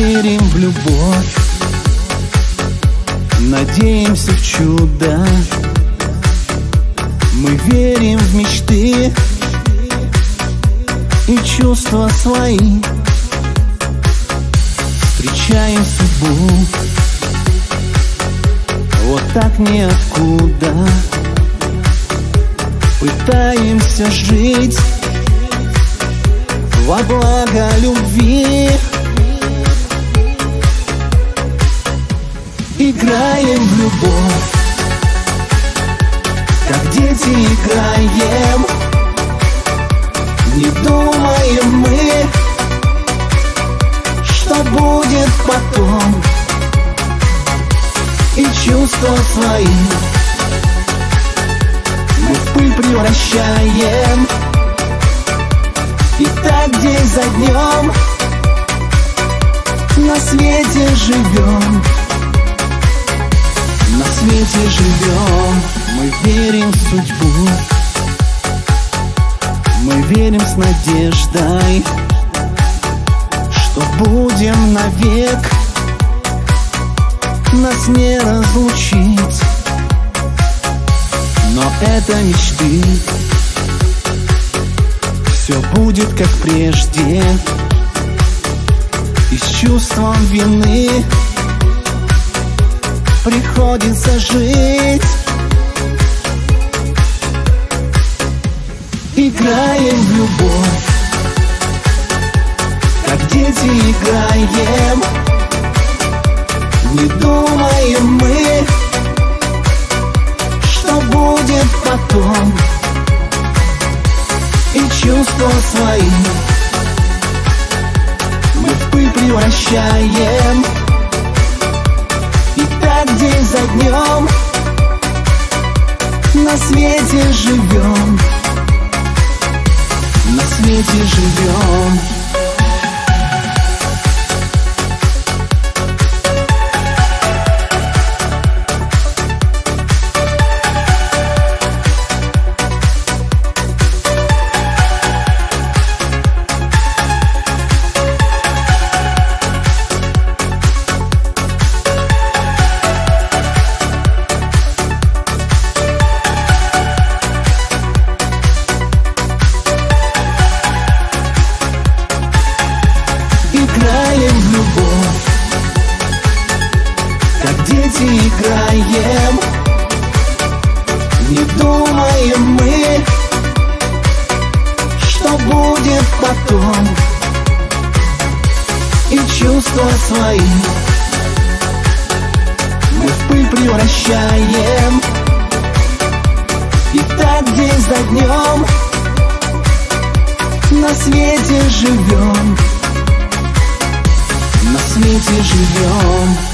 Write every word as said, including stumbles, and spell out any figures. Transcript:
верим в любовь, надеемся в чудо. Мы верим в мечты и чувства свои. Встречаем судьбу вот так ниоткуда. Пытаемся жить во благо любви. Играем в любовь, как дети играем. Не думаем мы, что будет потом. И чувства свои мы в пыль превращаем. И так день за днем на свете живем. На свете живем. Мы верим в судьбу, мы верим с надеждой, что будем навек, нас не разлучить. Но это мечты, все будет как прежде. И с чувством вины приходится жить. Играем в любовь, как дети играем. Не думаем мы, что будет потом. И чувства свои мы в пыль превращаем. И так день за днем на свете живем. На свете живем. Играем в любовь, как дети играем. Не думаем мы, что будет потом. И чувства свои мы в пыль превращаем. И так день за днем на свете живем. На свете живем.